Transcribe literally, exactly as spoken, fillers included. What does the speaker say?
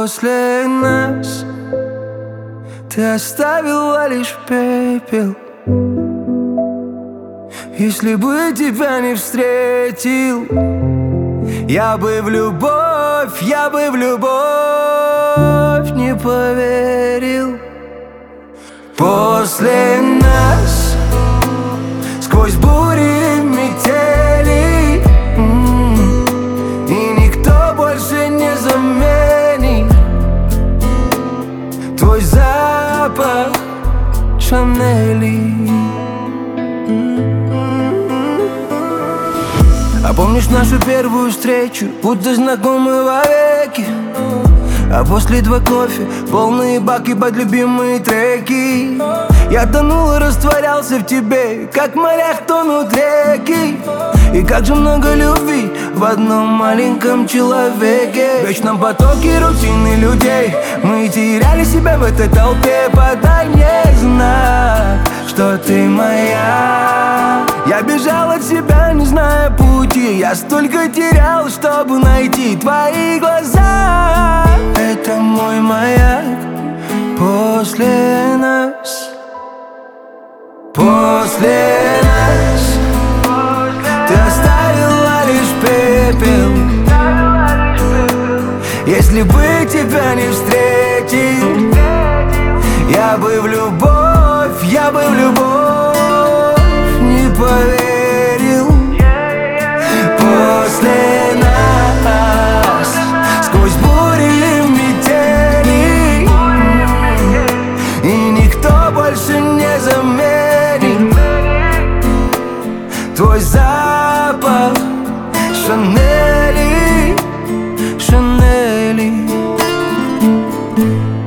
После нас ты оставила лишь пепел. Если бы тебя не встретил, я бы в любовь, я бы в любовь не поверил. После нас сквозь бури метели, и никто больше не заменит твой запах Шанели. А помнишь нашу первую встречу, будто знакомы вовеки? А после два кофе, полные баки под любимые треки. Я тонул и растворялся в тебе, как в морях тонут реки. И как же много любви в одном маленьком человеке. В вечном потоке рутины людей мы теряли себя в этой толпе. Подай мне знак, что ты моя. Я бежал от себя, не зная пути. Я столько терял, чтобы найти твои глаза. Это мой маяк после нас. После нас ты оставила лишь пепел. Если бы тебя не встретил, я бы в любовь, я бы в любовь не поверил. После нас сквозь бури метели, и никто больше не заменит твой запах Шанели, Шанели.